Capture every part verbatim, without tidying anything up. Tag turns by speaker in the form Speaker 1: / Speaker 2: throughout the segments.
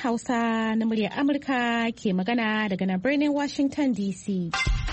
Speaker 1: Hausa na muryar Amurka ke magana daga nan birnin Washington D C.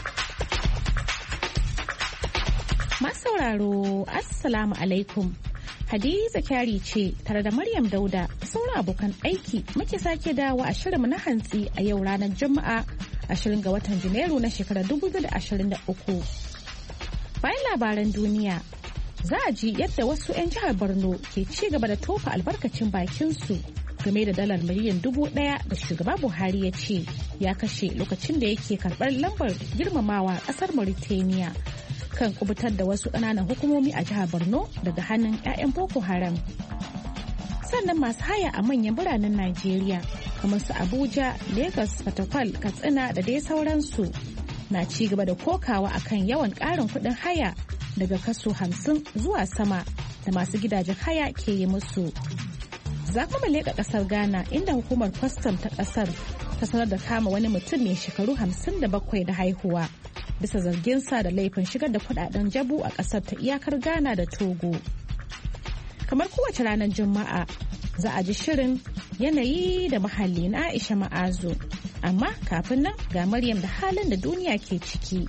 Speaker 1: Masu sauraro, Assalamu alaikum. Hadiza Kyari ce tare da Maryam Dauda sauran abokan aiki muke sake dawo a shirinmu na hantsi a yau ranar Juma'a ashirin ga watan Janairu na shekarar dubu biyu da ashirin da uku. Bayan labaran duniya, za a ji yadda wasu 'yan jihar Borno ke ci gaba da tofa albarkacin bakinsu game da dalar miliyan dubu daya da shugaba Buhari ya ce ya kashe lokacin da yake karɓar lambar girmamawa ƙasar Mauritania kan kubutar da wasu ƙananan hukumomi a jihar Borno daga hannun 'ya'yan Boko Haram. Sannan masu haya a manyan biranen Najeriya kamar su Abuja, Lagos, Fatakwal, Katsina da dai sauransu na ci gaba da kokawa akan yawan ƙarin kuɗin haya daga kaso hamsin zuwa sama da masu gidajen haya ke yi musu. Za kuma leƙa ƙasar Ghana inda hukumar kwastam ta ƙasar ta sanar da kama wani mutum mai shekaru hamsin da bakwai da haihuwa bisa zarginsa da laifin shigar da kudaden jabu a ƙasar ta iyakar Ghana da Togo. Kamar kowace ranar Juma'a za a ji shirin yanayi da muhalli na Aisha Ma'azu. Amma kafin nan ga Maryam da halin da duniya ke ciki.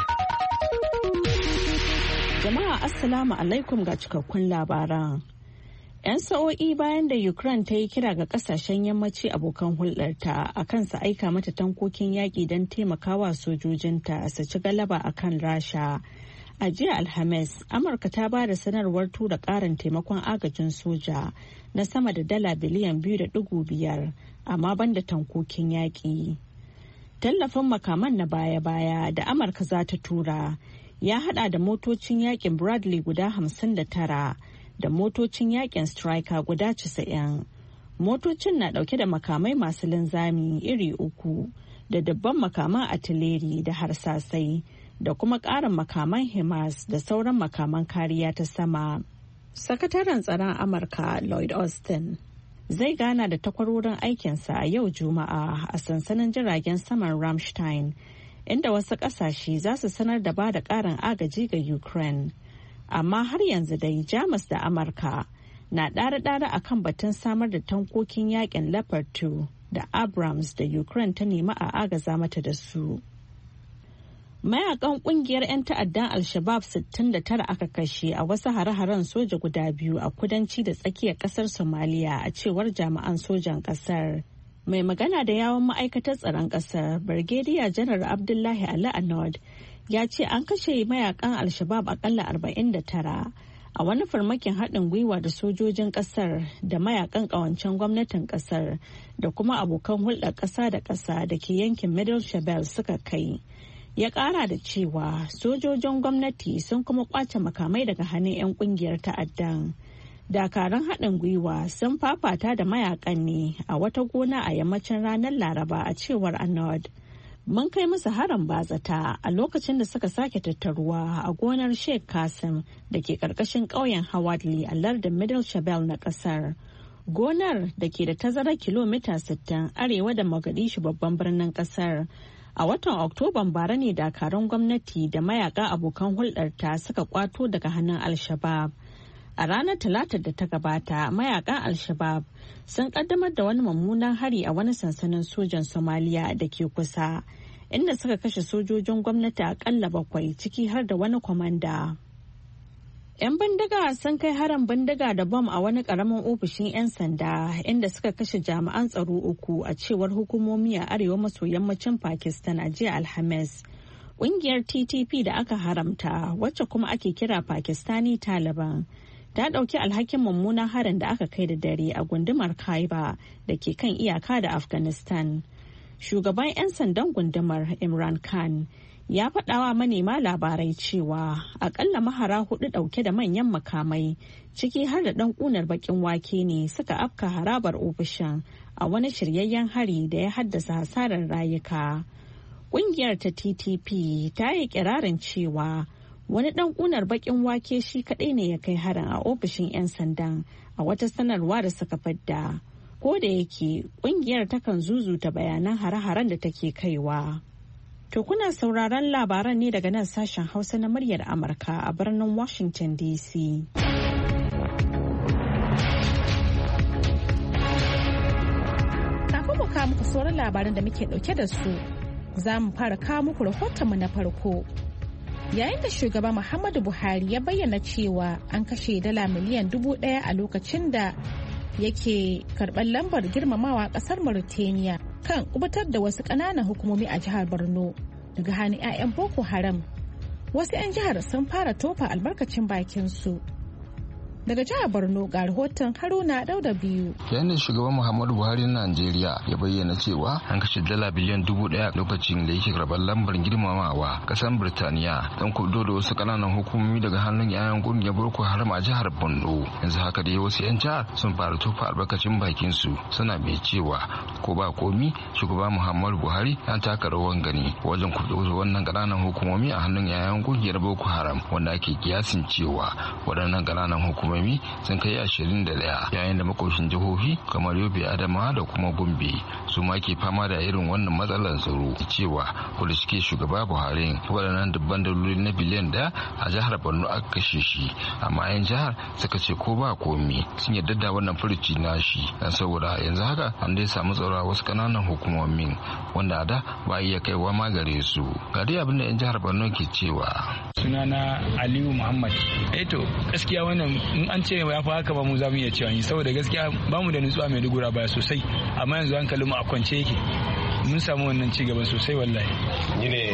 Speaker 2: Jama'a Assalamu alaikum ga cikakkun labaran. 'Yan sa'o'i bayan da Ukraine ta yi kira ga kasashen yammaci abokan hulɗarta a kan su aika mata tankokin yaƙi don taimakawa sojojinta su ci galaba a kan Rasha. A jiya Alhamis, Amurka ta ba da sanarwar tura ƙarin taimakon agajin soja na sama da dala biliyan biyu da ɗigo biyar, amma banda tankokin yaƙi. Tallafin makaman na baya-baya da Amurka za ta tura ya hada da motocin yaƙin Bradley guda hamsin da tara. Da motocin yakin striker guda casa'in. Motocin na dauke da makamai masu linzami iri uku da dabban makaman atileri da harsasai da kuma ƙarin makaman HIMARS da sauran makaman kariya ta sama. Sakataren tsaron Amurka Lloyd Austin zai gana da takwarorin aikinsa a yau Juma'a a sansanin jiragen saman Ramstein, inda wasu ƙasashe za su sanar da ba da ƙarin agaji ga Ukraine. Amma har yanzu dai Jamus da Amurka na ɗare-ɗare a kan batun samar da tankokin yakin Leopard two da Abrams da Ukraine ta nemi a agaza mata da su. Mayakan kungiyar 'yan ta'addan Al-Shabaab sittin da tara aka kashe a wasu hare-haren soja guda biyu a kudanci da tsakiyar kasar Somalia a cewar jami'an sojan kasar. Mai magana da yawon ma'aikatar tsaron kasar Brigadier General Abdullahi Ali Anod ya ce an kashe mayakan Al-Shabaab akalla arba'in da tara a wani farmakin haɗin gwiwa da sojojin ƙasar da mayakan ƙawancen gwamnatin ƙasar da kuma abokan hulɗar ƙasa da ƙasa da ke yankin Middle Shabelle suka kai. Ya ƙara da cewa sojojin gwamnati sun kuma ƙwace makamai daga hannun 'yan ƙungiyar ta'addan. Dakaran haɗin gwiwa sun fafata da mayakan ne a wata gona a yammacin ranar Laraba a cewar Anod. Mun kai musu harin bazata a lokacin da suka sake tattaruwa a gonar Sheikh Kasim da ke karkashin ƙauyen Hawadli a lardin Middle Shabelle na ƙasar. Gonar da ke da tazarar kilomita sittin arewa da Mogadishu babban birnin ƙasar. A watan Oktoban bara ne dakarun gwamnati da mayaka abokan hulɗarta suka kwato daga hannun Al-Shabaab. A ranar Talatar da ta gabata, mayakan Al-Shabaab sun kaddamar da wani mummunan hari a wani sansanin sojan Somalia da ke kusa, inda suka kashe sojojin gwamnati akalla bakwai ciki har da wani kwamanda. 'Yan bindiga sun kai harin bindiga da bom a wani karamin ofishin 'yan sanda inda suka kashe jami'an tsaro uku a cewar hukumomi a arewa maso yammacin Pakistan a jiya Alhamis. Ƙungiyar T T P da aka haramta, wacce kuma ake kira Pakistani Taliban, ta ɗauki alhakin mummunan harin da aka kai da dare a gundumar Khyber da ke kan iyaka da Afghanistan. Shugaban 'yan sandan gundumar Imran Khan ya faɗawa manema labarai cewa akalla mahara hudu ɗauke da manyan makamai ciki har da ɗan ƙunar baƙin wake ne suka afka harabar ofishin a wani shiryayyen hari da ya haddasa hasarar rayuka. Ƙungiyar ta T T P ta yi kirarin cewa wani ɗan ƙunar baƙin wake shi kaɗai ne ya kai harin a ofishin 'yan sandan a wata sanarwa da suka fadda. Ko da yake ƙungiyar takan zuzuta bayanan hare-haren da take kaiwa. To kuna sauraron labaran ne daga nan sashen Hausa na muryar Amurka a birnin Washington D C.
Speaker 1: kawo muku sauran labaran da muke dauke da su. Za mu fara kawo muku rahotonmu na farko. Yayin da shugaba Muhammadu Buhari ya bayyana cewa an kashe dala miliyan dubu ɗaya a lokacin da yake karɓar lambar girmamawa ƙasar Mauritania kan kubutar da wasu ƙananan hukumomi a jihar Borno daga hannun 'ya'yan Boko Haram. Wasu 'yan jihar sun fara tofa albarkacin bakinsu. Daga jihar Borno ga rahoton Haruna Dauda biyu.
Speaker 3: Yayin da shugaban Muhammadu Buhari na Najeriya ya bayyana cewa an kashe dala biliyan dubu daya lokacin da yake karɓar lambar girmamawa kasar Birtaniya don kudo da wasu kananan hukumomi daga hannun yayan kungiyar Boko Haram a jihar Borno. Yanzu haka dai wasu 'yan jihar sun fara tofa albarkacin bakin su suna mai cewa ko ba komi shugaba Muhammadu Buhari ya taka rawan gani wajen kudo wannan kananan hukumomi a hannun yayan kungiyar Boko Haram wanda ake kiyasin cewa waɗannan kananan hukumomi sun kai ashirin da daya yayin da makoshin jihohi kamar Yobe, Adamawa da kuma Gombe su ma ke fama da irin wannan matsalar tsaro cewa kuda shike shugaba Buhari waɗannan dubban daloli na biliyan daya a jihar Borno aka kashe shi amma 'yan jihar suka ce ko ba komi sun yarda da wannan furuci nashi dan saboda yanzu haka an dai samu tsaro a wasu kananan hukumomin wanda da ba iya kaiwa ma gare su ga dai abin da 'yan jihar Borno ke cewa.
Speaker 4: Sunana Aliyu Muhammad. Eh to gaskiya wannan an ce ya fi haka ba mu za mu iya cewa saboda gaskiya ba mu da nutsuwa mai dugura baya sosai amma yanzu hankalin mu a kwance yake mun samu wannan ci gaba sosai wallahi.
Speaker 5: Ni ne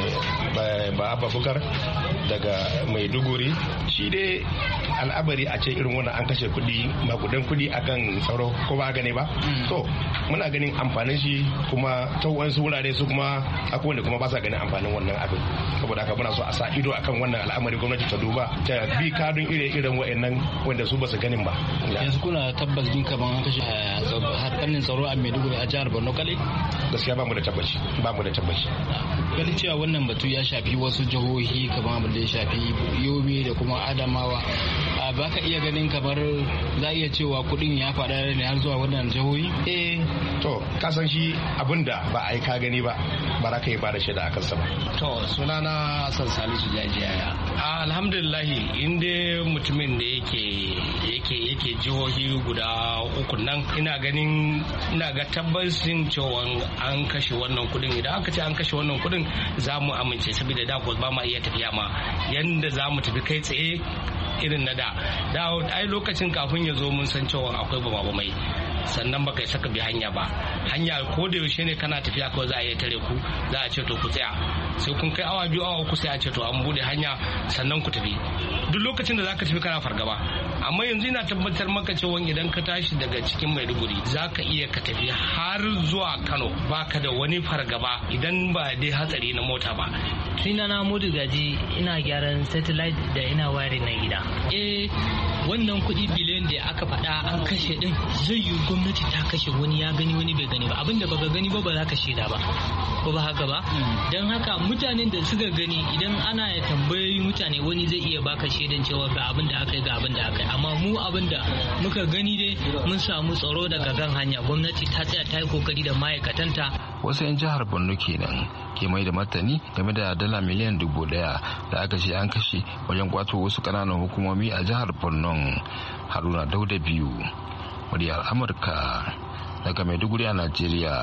Speaker 5: ba Abba Bukar daga Maiduguri. Shi dai al'abari a ce irin wannan an kashe kuɗi makudan kuɗi akan tsaro ko ba gane ba to muna ganin amfanin shi kuma ta wasu wurare su kuma akwai wanda kuma ba sa ganin amfanin wannan abin saboda haka muna so a sa ido akan wannan al'amari gwamnati ta duba ta bi kadun ire-iren wa'annan wanda su ba su ganin ba.
Speaker 6: Yanzu kuna tabbas din kaman an kashe harkannin tsaro a Maiduguri a jihar Borno kale?
Speaker 5: Gaskiya ba mu da tabbaci ba mu da tabbaci.
Speaker 6: Ganin cewa wannan batu ya shafi wasu jihohi kamar abin da ya shafi Yobe da kuma Adamawa ba ka iya ganin kamar za iya cewa kudin ya faɗa ne har zuwa wannan jihohi?
Speaker 5: Eh to kasan shi abinda ba a yi ka gani ba ba za ka yi ba da shaida a kansa ba.
Speaker 7: To sunana Hassan Salisu Jajiyaya. Alhamdulillah inda mutumin da yake yake yake jihohi guda uku nan ina ganin ina ga tabbacin cewa an kashe wannan kudin idan aka ce an kashe wannan kudin za mu amince saboda da ba ma iya tafiya ma yanda za mu tafi kai tsaye irin na da da ai lokacin kafin ya zo mun san cewa akwai bama mai sannan baka saka bi hanya ba hanya ko da yaushe ne kana tafiya ko za a iya tare ku za a ce to ku tsaya sai kun kai awa biyu awa uku sai a ce to an bude hanya sannan ku tafi duk lokacin da zaka tafi kana fargaba amma yanzu ina tabbatar maka cewa idan ka tashi daga cikin Maiduguri zaka iya ka tafi har zuwa Kano baka da wani fargaba idan ba dai hatsari na mota ba.
Speaker 8: Sina na Modu Gaji ina gyaran satellite da ina ware na gida. Eh wannan kuɗi biliyan da aka faɗa an kashe din zai yi gwamnati ta kashe wani ya gani wani bai gani ba abinda baka gani ba ba za ka shaida ba ko ba haka ba don haka mutanen da suka gani idan ana ya tambayoyi mutane wani zai iya baka shaidan cewa ga abin da aka yi ga abin da aka yi amma mu abin da muka gani dai mun samu tsaro daga kan hanya gwamnati ta tsaya ta yi kokari da ma'aikatanta.
Speaker 3: Wasu 'yan jihar Borno kenan ke mai da martani game da dala miliyan dubu daya da aka ce an kashe wajen kwato wasu kananan hukumomi a jihar Borno. Haruna Dauda biyu muryar Amurka daga Maiduguri a Najeriya.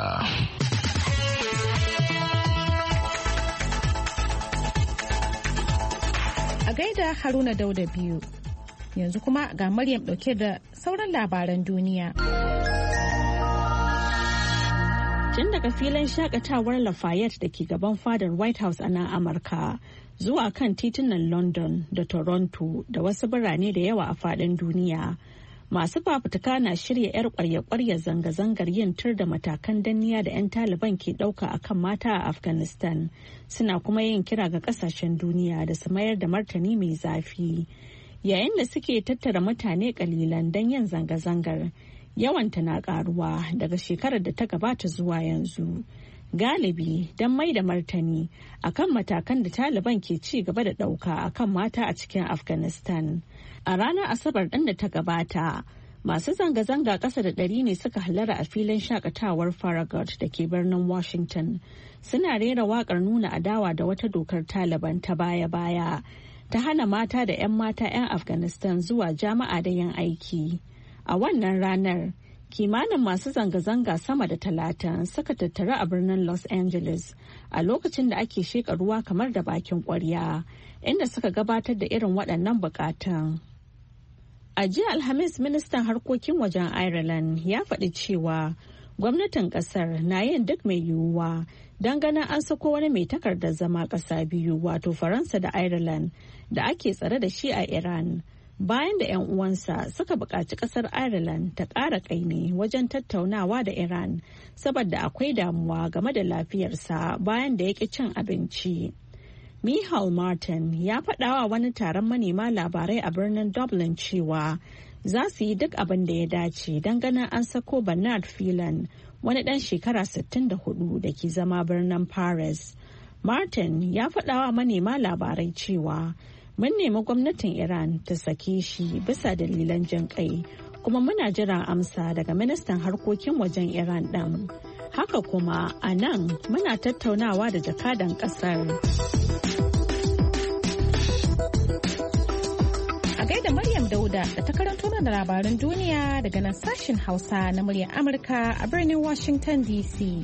Speaker 1: A gaida Haruna Dauda biyu. Yanzu kuma ga Maryam dauke da sauran labaran duniya.
Speaker 2: Tun daga filin shakatawar Lafayette da ke gaban fadar White House a nan Amurka zuwa kan titunan London da Toronto da wasu birane da yawa a faɗin duniya. Masu fafutuka na shirya 'yar kwarya-kwarya zanga-zangar yin tur da matakan danniya da 'yan Taliban ke ɗauka a kan mata a Afghanistan. Suna kuma yin kira ga ƙasashen duniya da su mayar da martani mai zafi. Yayin da suke tattara mutane ƙalilan don yin zanga-zangar, yawanta na ƙaruwa daga shekarar da ta gabata zuwa yanzu. Galibi don mai da martani akan matakan da Taliban ke ci gaba da ɗauka akan mata a cikin Afghanistan. A ranar Asabar ɗin da ta gabata, masu zanga-zanga ƙasa da ɗari ne suka halara a filin shakatawar Farragut da ke birnin Washington. Suna rera waƙar nuna adawa da wata dokar Taliban ta baya-baya ta hana mata da 'yan mata 'yan Afghanistan zuwa jama'a da yin aiki. A wannan ranar, Kimanin masu zanga-zanga sama da talatin suka tattara a birnin Los Angeles a lokacin da ake sheƙa ruwa kamar da bakin ƙwarya, inda suka gabatar da irin waɗannan buƙatun. A jiya Alhamis, ministan harkokin wajen Ireland ya faɗi cewa gwamnatin ƙasar na yin duk mai yiwuwa don ganin an sako wani mai takardar zama ƙasa biyu, wato Faransa da Ireland, da ake tsare da shi a Iran. Bayan da 'yan uwansa suka buƙaci ƙasar Ireland ta ƙara ƙaimi wajen tattaunawa da Iran saboda akwai damuwa game da lafiyarsa bayan da ya ƙi cin abinci. Micheál Martin ya faɗawa wani taron manema labarai a birnin Dublin cewa za su yi duk abin da ya dace don ganin an sako Bernard Phelan, wani ɗan shekara sittin da hudu da ke zama birnin Paris. Martin ya faɗawa manema labarai cewa mun nemi gwamnatin Iran ta sake shi bisa dalilan jin kai, kuma muna jiran amsa daga ministan harkokin wajen Iran ɗin. Haka kuma a nan muna tattaunawa da jakadan ƙasar.
Speaker 1: A gaida Maryam Dauda da ta karanto mana labaran duniya daga nan sashen Hausa na muryar Amurka a birnin Washington D C.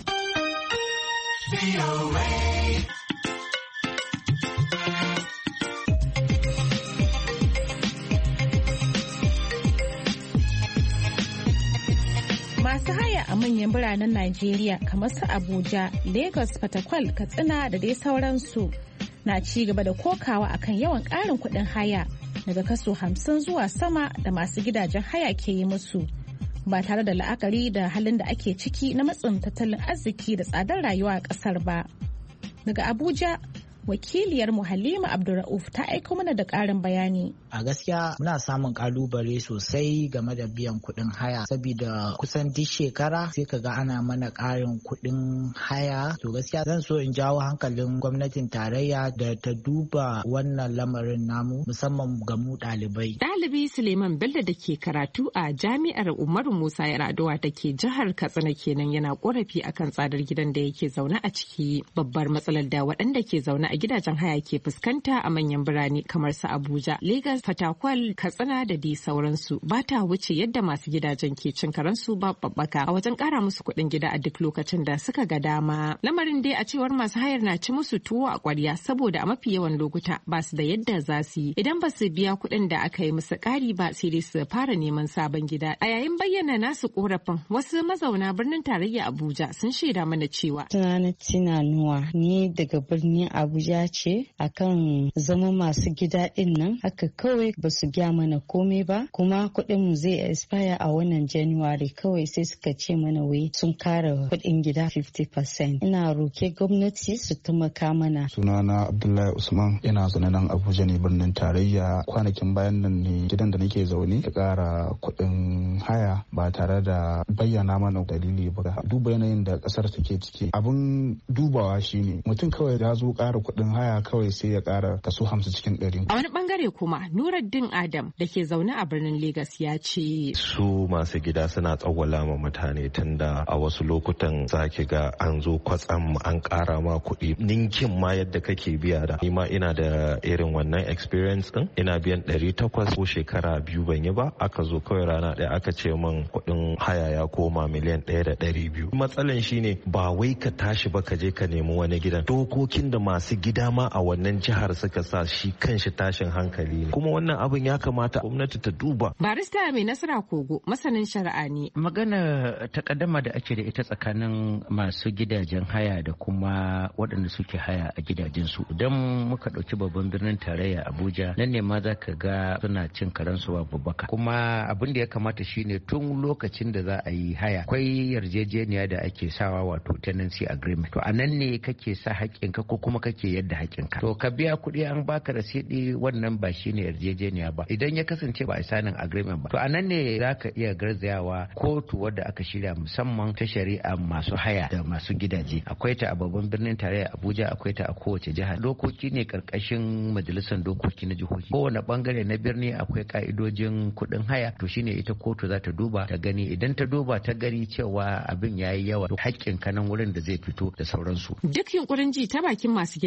Speaker 1: Masu haya a manyan biranen Najeriya kamar su Abuja, Lagos, Fatakwal, Katsina da dai sauransu na ci gaba da kokawa akan yawan ƙarin kuɗin haya daga kaso hamsin zuwa sama da masu gidajen haya ke yi musu, ba tare da la'akari da halin da ake ciki na matsin tattalin arziki da tsadar rayuwa a ƙasar ba. Daga Abuja, wakiliyar mu Halima Abdulrauf ta aiko mana da ƙarin bayani.
Speaker 9: A gaskiya muna samun kalubale sosai game da biyan kuɗin haya, saboda kusan duk shekara sai ka ga ana mana ƙarin kuɗin haya. To gaskiya zan so in jawo hankalin gwamnatin tarayya da ta duba wannan lamarin namu, musamman ga mu ɗalibai.
Speaker 10: Ɗalibi Suleiman Bello da ke karatu a Jami'ar Umaru Musa Yar'adua da ke jihar Katsina kenan yana korafi akan tsadar gidan da yake zaune a ciki. Babbar matsalar da waɗanda ke zaune a gidajen haya ke fuskanta a manyan birane kamar su Abuja, Lagos, Fatakwal, Katsina da dai sauransu ba ta wuce yadda masu gidajen ke cin karansu ba babbaka a wajen kara musu kuɗin gida a duk lokacin da suka ga dama. Lamarin dai a cewar masu hayar na ci musu tuwo a ƙwarya saboda a mafi yawan lokuta ba su da yadda za su yi idan ba su biya kuɗin da aka yi musu ƙari ba, sai dai su fara neman sabon gida. A yayin bayyana nasu korafin, wasu mazauna birnin tarayya Abuja sun shaida mana cewa
Speaker 11: tunanin tunanuwa ni daga birnin Abuja ce akan zama masu gida din nan, haka kawai ba su gya mana komai ba, kuma kuɗin mu zai expire a wannan January, kawai sai suka ce mana wai sun kara kuɗin gida fifty percent. Ina roke gwamnati su taimaka mana.
Speaker 12: Sunana Abdullahi Usman, ina zaune nan Abuja ne birnin tarayya. Kwanakin bayan nan ne gidan da nake zaune ya kara kuɗin haya ba tare da bayyana mana dalili ba. Duba yanayin da ƙasar take ciki, abin dubawa shine mutum kawai ya zo ƙara kuɗin haya kawai sai ya ƙara kaso hamsin cikin ɗari.
Speaker 10: A wani bangare kuma Nuruddin Adam da ke zaune a birnin Legas ya ce
Speaker 13: su masu gida suna tsawwala ma mutane tunda a wasu lokutan zaki ga an zo kwatsam an ƙara ma kuɗi ninkin ma yadda kake biya da. Ni ma ina da irin wannan experience din, ina biyan ɗari takwas ko shekara biyu ban yi ba, aka zo kawai rana ɗaya aka ce min kuɗin haya ya koma miliyan ɗaya da ɗari biyu. Matsalan shine ba wai ka tashi ba ka je ka nemi wani gidan, dokokin da masu gida ma a wannan jihar suka sa shi kanshi tashin hankali ne, kuma wannan abin ya kamata gwamnati ta duba.
Speaker 10: Barista mai Nasara Kogo masanin shari'a ne.
Speaker 14: Magana takaddama da ake da ita tsakanin masu gidajen haya da kuma waɗanda suke haya a gidajensu, idan muka ɗauki babban birnin tarayya Abuja, nan ne ma za ka ga suna cin karansu ba babbaka, kuma abin da ya kamata shine tun lokacin da za a yi haya akwai yarjejeniya da ake sawa, wato tenancy agreement. To a nan ne kake sa haƙƙinka ko kuma kake yadda haƙƙinka. To ka biya kuɗi an baka rasidi, wannan ba shine yarjejeniya ba. Idan ya kasance ba a sanin agreement ba, to a nan ne za ka iya garzayawa kotu wadda aka shirya musamman ta shari'a masu haya da masu gidaje. Akwai ta a babban birnin tarayya Abuja, akwai ta a kowace jiha. Dokoki ne karkashin majalisar dokoki na jihohi. Kowane bangare na birni akwai ka'idojin kuɗin haya, to shine ita kotu za ta duba ta gani, idan ta duba ta gani cewa abin yayi yawa, haƙƙin ka nan wurin da zai fito da sauransu.
Speaker 10: Duk yunkurin ji ta bakin masu gida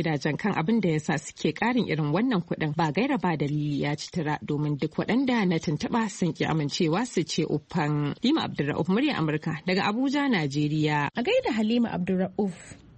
Speaker 10: gidajen kan abin da yasa suke ƙarin irin wannan kuɗin ba gaira ba dalili ya ci tura domin duk waɗanda na tuntuɓa sun ki amincewa su ce uffan. Halima Abdulra'uf murya Amurka daga Abuja, Najeriya.
Speaker 1: A gaida Halima Abdulra'uf.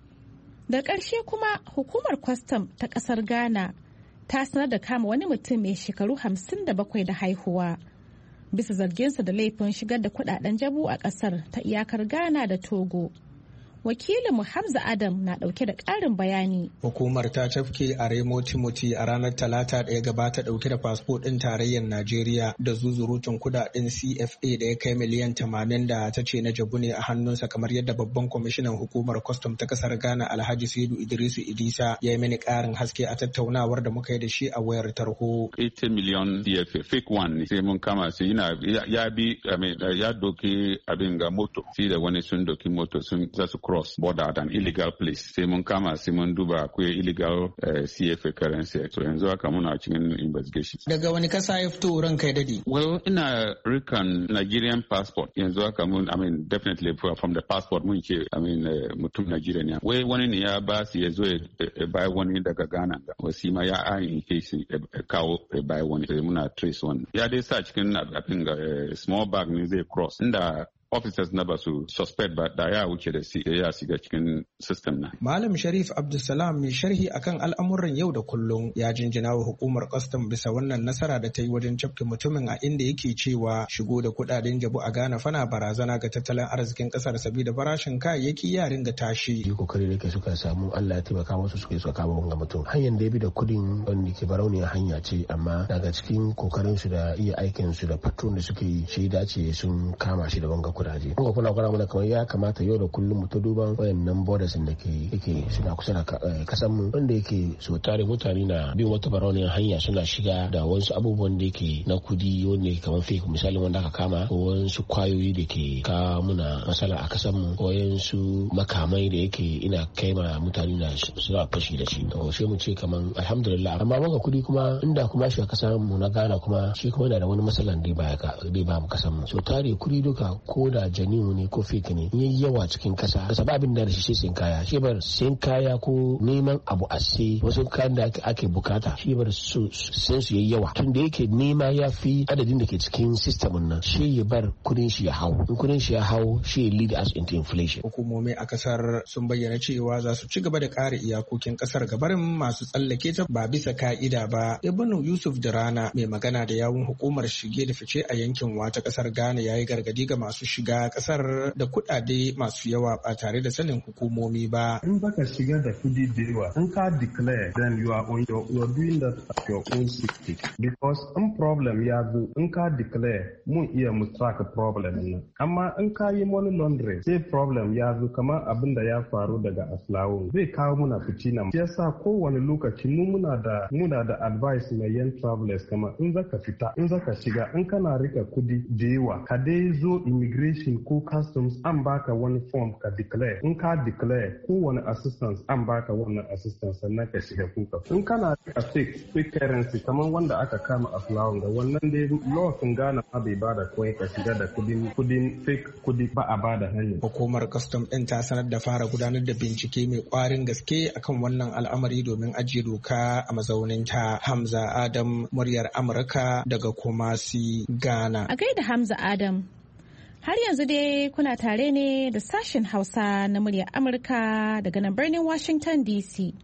Speaker 1: Da ƙarshe kuma hukumar kwastam ta ƙasar Ghana ta sanar da kama wani mutum mai shekaru hamsin da bakwai da haihuwa bisa zarginsa da laifin shigar da kudaden jabu a ƙasar ta iyakar Ghana da Togo. Wakilinmu Hamza Adam na dauke da ƙarin bayani.
Speaker 15: Hukumar ta cafke a Remo Timothy a ranar Talata da ya gabata dauke da fasfo ɗin tarayyar Najeriya da zuzurutun kudaden C F A da ya kai miliyan tamanin da ta ce na jabu ne a hannunsa, kamar yadda babban kwamishinan hukumar kwastam ta kasar Ghana Alhaji Saidu Idrisu Idisa ya yi mini ƙarin haske a tattaunawar da muka yi da shi a wayar tarho.
Speaker 16: eighty million C F A fake one ne sai mun kama su yana ya bi ya doki abin ga moto sai da wani sun doki moto sun za su cross border at an illegal place sai mun kama sai mun duba akwai illegal uh, C F A currency so yanzu haka muna cikin investigation.
Speaker 15: Daga wani kasa ya fito ran kai dadi?
Speaker 16: Well, ina rikan Nigerian passport yanzu haka mun I mean definitely from the passport mun ce I mean uh, mutum Nigerian ne. Wai wani ne ya ba su ya zo ya bai wani daga Ghana ga wasi ma ya ayin case kawo bai wani sai muna trace one. Ya dai sa cikin abin ga small bag ne zai cross inda officers na ba su suspect ba da ya wuce da ya shiga cikin system na.
Speaker 15: Malam Sharif Abdulsalam mai sharhi akan al'amuran yau da kullum ya jinjina wa hukumar custom bisa wannan nasara da ta yi wajen cafke mutumin, a inda yake cewa shigo da kudaden jabu a Ghana fana barazana ga tattalin arzikin kasar saboda farashin kayayyaki ya ringa tashi.
Speaker 17: Kokari da ke suka samu Allah ya taimaka musu suka yi suka kama wanga mutum. Hanyar da ya bi da kudin wanda ke barauniyar hanya ce, amma daga cikin kokarin su da iya aikin su da patron da suke yi shi dace sun kama shi da wanga kudaje. Kuma kuna kuna mana kamar ya kamata yau da kullum mu ta duban wayannan borders da ke yake suna kusa da kasan mu, wanda yake so tare mutane na bin wata barauniyar hanya suna shiga da wasu abubuwan da yake na kudi wanda yake kamar fake, misali wanda aka kama ko wasu kwayoyi da ke ka muna masala a kasan mu, ko wasu makamai da yake ina kaima mutane na suna fashi da shi. To sai mu ce kamar alhamdulillah, amma wanga kudi kuma inda kuma shi kasan mu na Ghana kuma shi kuma yana da wani masalan da ba ka dai ba mu kasan mu. So tare kudi duka ko da janiu ne ko fake ne yayi yawa cikin kasa kasa ba abin da shi sai kaya shi bar sai kaya ko neman abu a sai wasu kayan da ake bukata shi bar su sai su yayi yawa tun da yake nema ya fi adadin da ke cikin system nan, shi ya bar kudin shi ya hau, in kudin shi ya hau shi ya lead us into inflation.
Speaker 15: Hukumomi a kasar sun bayyana cewa za su ci gaba da kare iyakokin kasar gabarin masu tsallake ta ba bisa ka'ida ba. Ibnu Yusuf Dirana mai magana da yawun hukumar shige da fice a yankin wata kasar Ghana yayi gargadi ga masu shiga kasar da kuɗaɗe masu yawa ba tare da sanin hukumomi ba.
Speaker 18: In baka shiga da kudi da yawa, in ka declare, then you are on your, you are doing that at your own safety. Because in problem ya zo, in ka declare, mun iya mu track problem nan. Amma in ka yi money laundering, sai problem ya zo kamar abin da ya faru daga Aslawo, zai kawo muna fitina. Shi yasa kowane lokaci mu muna da muna da advice mai yan travelers, kamar in zaka fita, in zaka shiga, in kana rika kudi da yawa, ka dai zo immigration ko customs an baka wani form ka declare, in ka declare kowane assistance an baka wannan assistance sannan ka shiga kuka. In kana a fake fake currency kamar wanda aka kama a Flower da wannan dai law sun Ghana ma bai bada kawai ka shiga da kudin kudin fake kudi ba a bada hanya.
Speaker 15: Hukumar custom din ta sanar da fara gudanar da bincike mai kwarin gaske akan wannan al'amari domin ajiye doka a mazauninta. Hamza Adam, muryar Amurka daga Kumasi, Ghana.
Speaker 1: A gaida Hamza Adam. Har yanzu dai kuna tare ne da sashen Hausa na muryar Amurka daga nan birnin Washington D C.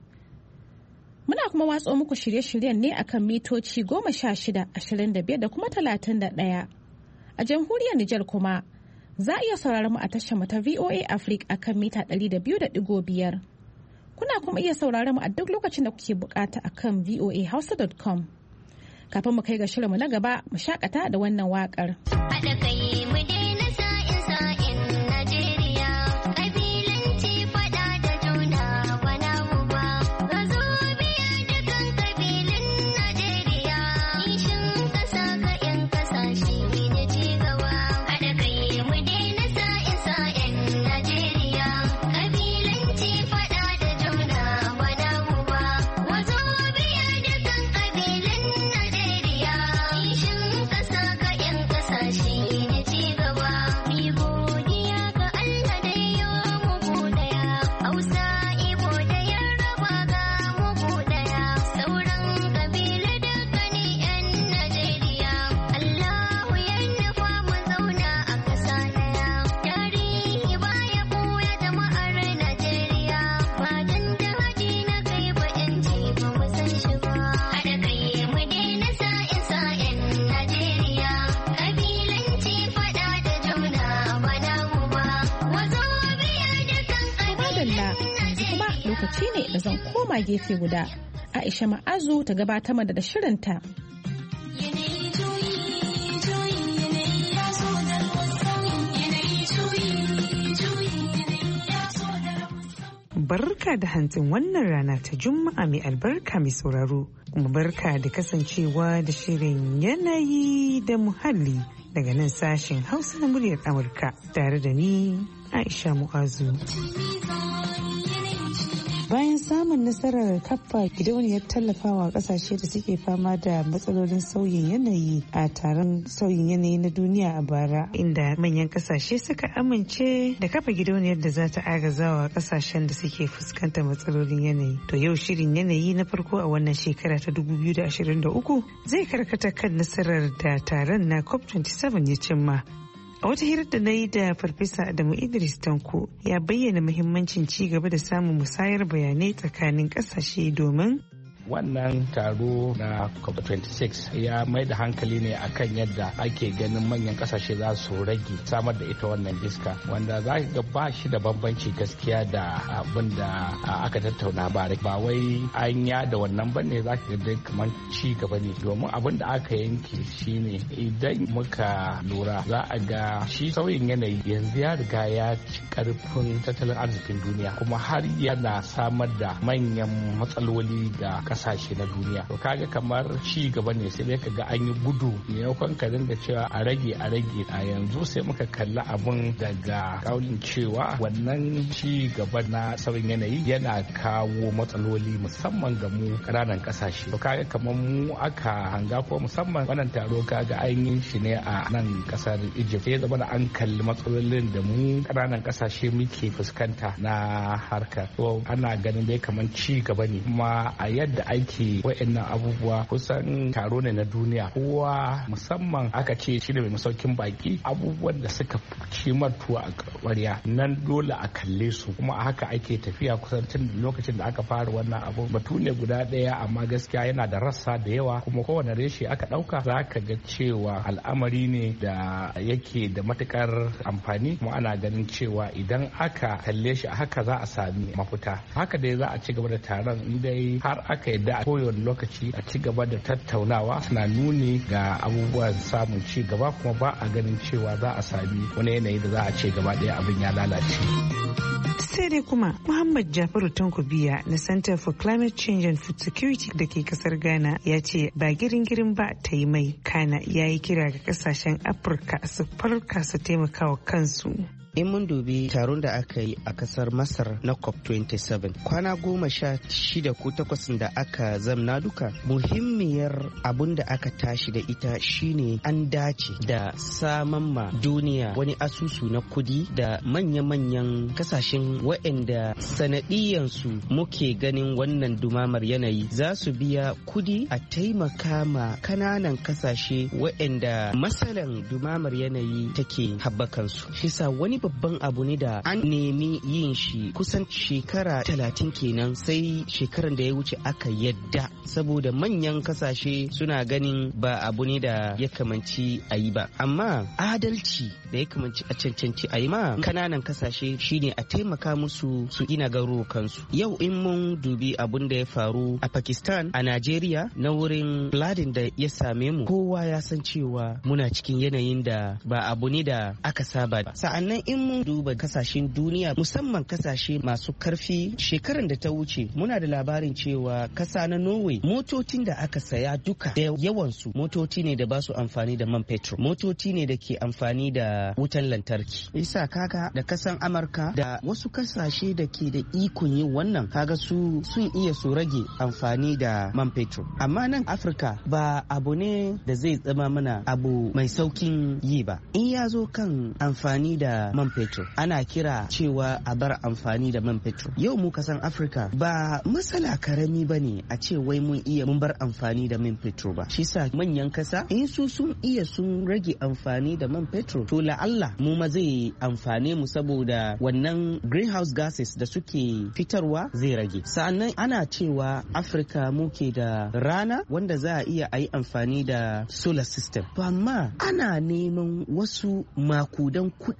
Speaker 1: Muna kuma watso muku shirye-shiryen ne akan mitoci goma sha shida, ashirin da biyar da kuma talatin da ɗaya. A jamhuriyar Nijar kuma za a iya sauraron mu a tashar mu ta V O A Africa akan mita ɗari da biyu da ɗigo biyar. Kuna kuma iya sauraron mu a duk lokacin da kuke bukata akan v o a hausa dot com. Kafin mu kai ga shirinmu na gaba, mu shakata da wannan waƙar. Haɗa kai mu daina sa'in sa'in Najeriya, ƙabilanci faɗa da juna bana uba. Ka zo biya dukan ƙabilun Najeriya, kishin ƙasa ga 'yan ƙasashe ne ci gaba. Haɗa kai mu daina sa'in sa'in Najeriya, ƙabilanci faɗa da juna bana uba. Ka zo biya dukan ƙabilun Najeriya, kishin ƙasa ga 'yan ƙasashe ne ci lokaci ne da zan koma gefe guda. Aisha Ma'azu ta gabatar mana da shirinta.
Speaker 19: Barka da hantsin wannan rana ta Juma'a mai albarka mai sauraro, kuma barka da kasancewa da shirin yanayi da muhalli daga nan sashen Hausa na muryar Amurka tare da ni Aisha Mu'azu. Bayan samun nasarar kafa gidauniyar tallafawa kasashe da suke fama da matsalolin sauyin yanayi a taron sauyin yanayi na duniya a bara, inda manyan kasashe suka amince da kafa gidauniyar da za ta agazawa kasashen da suke fuskantar matsalolin yanayi. To yau shirin yanayi na farko a wannan shekara ta dubu biyu da ashirin da uku zai karkata kan nasarar da taron na COP twenty-seven ya cimma. A wata hirar da na yi da Farfesa Adamu Idris Tanko ya bayyana muhimmancin ci gaba da samun musayar bayanai tsakanin ƙasashe domin
Speaker 20: wannan taro na COP twenty-six ya mai da hankali ne akan yadda ake ganin manyan kasashe za su rage samar da ita wannan iska, wanda za ga ba shi da bambanci gaskiya da abin da aka tattauna ba ba wai an ya da wannan bane za ka ga kamar ci gaba ne, domin abin da aka yanke shine idan muka lura za a ga shi sauyin yanayi yanzu ya riga ya ci karfin tattalin arzikin duniya, kuma har yana samar da manyan matsaloli ga kasashe na duniya. To kaga kamar ci gaba ne, sai dai kaga an yi gudu maimakon ka dinga cewa a rage a rage a yanzu sai muka kalli abun daga kaulin cewa wannan ci gaba na sauyin yanayi yana kawo matsaloli musamman ga mu ƙananan kasashe. To kaga kamar mu aka hanga ko musamman wannan taro kaga an yi shi ne a nan kasar Egypt, sai zama an kalli matsalolin da mu ƙananan kasashe muke fuskanta na harka. To ana ganin dai kamar ci gaba ne, kuma a yadda aiki wa'annan abubuwa kusan taro ne na duniya, kowa musamman aka ce shi ne mai masaukin baki, abubuwan da suka ci martuwa a ƙwarya nan dole a kalle su, kuma a haka ake tafiya kusan tun lokacin da aka fara wannan abu. Batu ne guda ɗaya amma gaskiya yana da rassa da yawa, kuma kowane reshe aka ɗauka za ka ga cewa al'amari ne da yake da matukar amfani, kuma ana ganin cewa idan aka kalle shi a haka za a sami mafita. Haka dai za a ci gaba da taron in dai har aka yadda a kowane lokaci a ci gaba da tattaunawa suna nuni ga abubuwan samun ci gaba, kuma ba a ganin cewa za a sami wani yanayi da za a ce gaba ɗaya abin ya lalace.
Speaker 19: Sai dai kuma Muhammad Jafaru Tankubiya na Center for Climate Change and Food Security da ke kasar Ghana ya ce ba girin-girin ba ta yi mai, kana ya yi kira ga kasashen Afirka su farka su taimaka wa kansu.
Speaker 21: In mun dubi taron da aka yi a kasar Masar na COP twenty-seven, kwana goma sha shida ko takwas da aka zamna duka, muhimmiyar abun da aka tashi da ita shine an dace da saman ma duniya wani asusu na kudi da manya-manyan kasashen waɗanda sanadiyansu muke ganin wannan dumamar yanayi za su biya kudi a taimaka ma kananan kasashe waɗanda matsalan dumamar yanayi take habbakansu. Shi sa wani babban abu ne da an nemi yin shi kusan shekara talatin kenan, sai shekaran da ya wuce aka yadda, saboda manyan kasashe suna ganin ba abu ne da ya kamanci a yi ba, amma adalci da ya kamanci a cancanci a yi ma kananan kasashe shine a taimaka musu su ina garo kansu. Yau in mun dubi abun da ya faru a Pakistan, a Najeriya na wurin flooding da ya same mu, kowa ya san cewa muna cikin yanayin da ba abu ne da aka saba ba. Sa'annan in mun duba kasashen duniya musamman kasashe masu karfi, shekaran da ta wuce muna da labarin cewa kasa na Norway motocin da aka saya duka da yawansu motoci ne da ba su amfani da man fetur, motoci ne da ke amfani da wutan lantarki. Isa kaga da kasan Amurka da wasu kasashe da ke da ikon yin wannan, kaga su sun iya su rage amfani da man fetur. Amma nan Afirka ba abu ne da zai zama mana abu mai saukin yi ba. In ya zo kan amfani da man fetur, ana kira cewa a bar amfani da man fetur. Yau mu kasan Afirka ba matsala karami ba ne a ce wai mun iya mun bar amfani da man fetur ba. Shi sa manyan kasa in su sun iya sun rage amfani da man fetur, to la'alla mu ma zai amfane mu, saboda wannan greenhouse gases da suke fitarwa zai rage. Sa'annan ana cewa Afirka muke da rana wanda za a iya a yi amfani da solar system, to amma ana neman wasu makudan kuɗaɗe da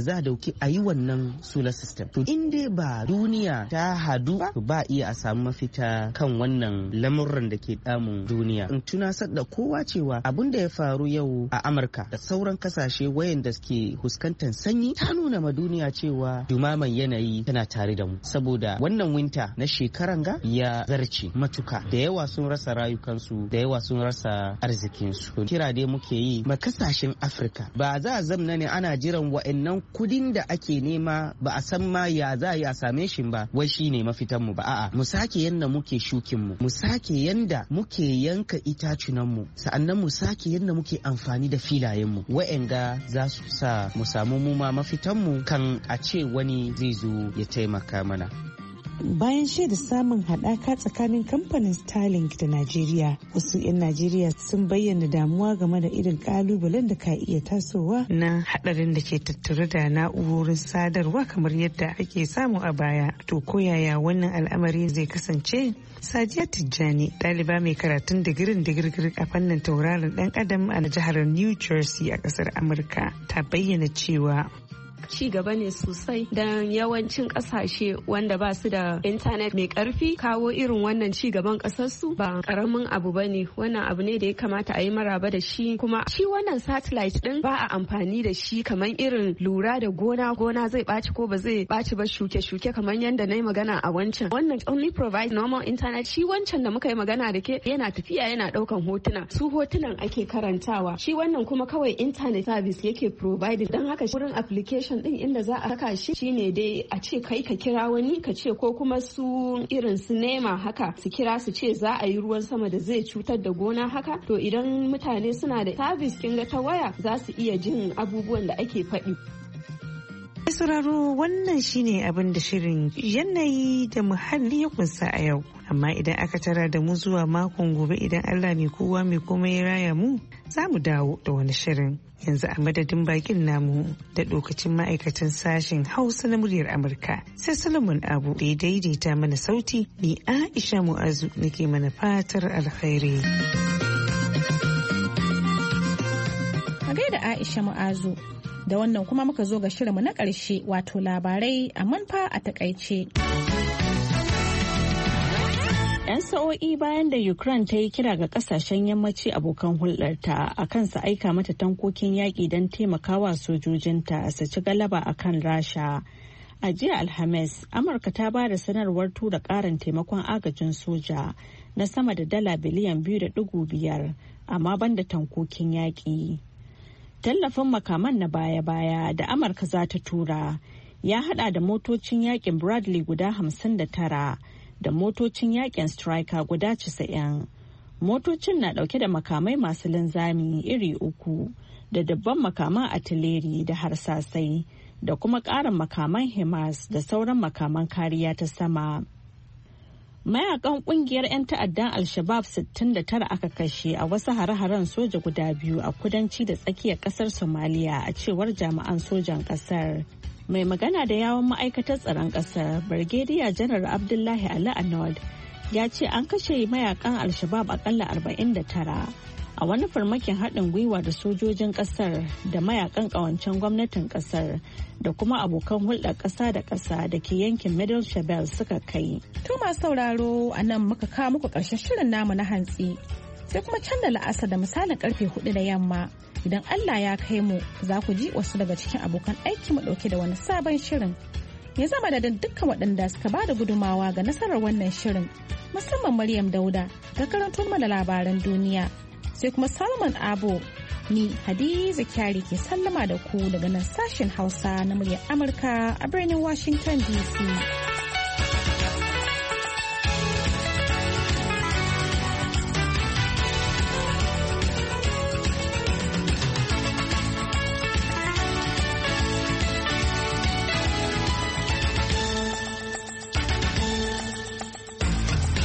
Speaker 21: za a dauki a yi wannan solar system. To in dai ba duniya ta hadu ba ba iya a samu mafita kan wannan lamurran da ke damun duniya. In tunasar da kowa cewa abin da ya faru yau a Amurka da sauran kasashe wayanda suke fuskantar sanyi ta nuna ma duniya cewa dumaman yanayi tana tare da mu, saboda wannan winter na shekaran ga ya zarce matuka. Da yawa sun rasa rayukansu, da yawa sun rasa arzikinsu. Kira dai muke yi ma kasashen Afirka, ba za a zamna ne ana jiran wa'annan kudin da ake nema ba a san ma ya za a yi a same shi ba wai shine mafitan mu ba. A'a, mu sake yanda muke shukin mu, mu sake yanda muke yanka itacunan mu, sa'annan mu sake yanda muke amfani da filayen mu. Wa'anda za su sa mu samu mu ma mafitan mu kan a ce wani zai zo ya taimaka mana.
Speaker 19: Bayan shaida samun haɗaka tsakanin kamfanin Starlink da Najeriya, wasu 'yan Najeriya sun bayyana damuwa game da irin ƙalubalen da ka iya tasowa na haɗarin da ke tattare da na'urorin sadarwa kamar yadda ake samu a baya. To ko yaya wannan al'amari zai kasance? Sadiya Tijjani, ɗaliba mai karatun digirin digirgir a fannin tauraron ɗan adam a jihar New Jersey a ƙasar Amurka, ta bayyana cewa
Speaker 4: ci gaba ne sosai don yawancin kasashe wanda ba su da intanet mai karfi kawo irin wannan ci gaban kasarsu ba karamin abu ba ne. Wannan abu ne da ya kamata a yi maraba da shi, kuma shi wannan satellite din ba a amfani da shi kamar irin lura da gona gona zai ɓaci ko ba zai ɓaci ba, shuke-shuke kamar yadda na yi magana a wancan. Wannan only provide normal internet. Shi wancan da muka yi magana da ke yana tafiya yana ɗaukan hotuna, su hotunan ake karantawa. Shi wannan kuma kawai internet service yake provide. Don haka wurin application din inda za a saka shi shine dai a ce kai ka kira wani ka ce, ko kuma su irin su nema haka su kira su ce za a yi ruwan sama da zai cutar da gona haka. To idan mutane suna da service kin ga ta waya za su iya jin abubuwan da ake faɗi.
Speaker 19: sauraro, wannan shine abin da shirin yanayi da muhalli ya kunsa a yau. Amma idan aka tara da mu zuwa makon gobe, idan Allah mai kowa mai komai ya raya mu, za mu dawo da wani shirin. Yanzu a madadin bakin namu da lokacin ma'aikatan sashen Hausa na muryar Amurka, sai Solomon Abu da ya daidaita mana sauti, ni Aisha Mu'azu nake mana fatar alkhairi.
Speaker 1: A gaida Aisha Mu'azu, da wannan kuma muka zo ga shirinmu na ƙarshe, wato labarai a manfa a takaice.
Speaker 2: 'Yan sa'o'i bayan da Ukraine ta yi kira ga kasashen yammaci abokan hulɗarta a kan su aika mata tankokin yaƙi don taimakawa sojojinta su ci galaba a kan Rasha. A jiya Alhamis, Amurka ta ba da sanarwar tura ƙarin taimakon agajin soja na sama da dala biliyan biyu da ɗigo biyar, amma banda tankokin yaƙi. Tallafin makaman na baya-baya da Amurka za ta tura ya haɗa da motocin yaƙin Bradley guda hamsin da tara. Da motocin yakin striker guda casa'in. Motocin na dauke da makamai masu linzami iri uku da dabban makaman atileri da harsasai da kuma ƙarin makaman HIMARS da sauran makaman kariya ta sama. Mayakan kungiyar 'yan ta'addan Al-Shabaab sittin da tara aka kashe a wasu hare-haren soja guda biyu a kudanci da tsakiyar kasar Somalia, a cewar jami'an sojan kasar. Mai magana da yawon ma'aikatar tsaron ƙasar, Brigadier Janar Abdullahi Ali Anod, ya ce an kashe mayakan Al-Shabaab akalla arba'in da tara a wani farmakin haɗin gwiwa da sojojin ƙasar da mayakan ƙawancen gwamnatin ƙasar da kuma abokan hulɗar ƙasa da ƙasa da ke yankin Middle Shabelle suka kai.
Speaker 1: To masu sauraro, a nan muka kawo muku ƙarshen shirin namu na hantsi, sai kuma can da la'asar da misalin karfe hudu da yamma. Idan Allah ya kai mu, za ku ji wasu daga cikin abokan aiki mu dauke da wani sabon shirin. Ya zama da dukkan waɗanda suka ba da gudumawa ga nasarar wannan shirin, musamman Maryam Dauda ta karanto mana labaran duniya, sai kuma Salman Abo. Ni Hadiza Kyari ke sallama da ku daga nan sashen Hausa na muryar Amurka a birnin Washington D C.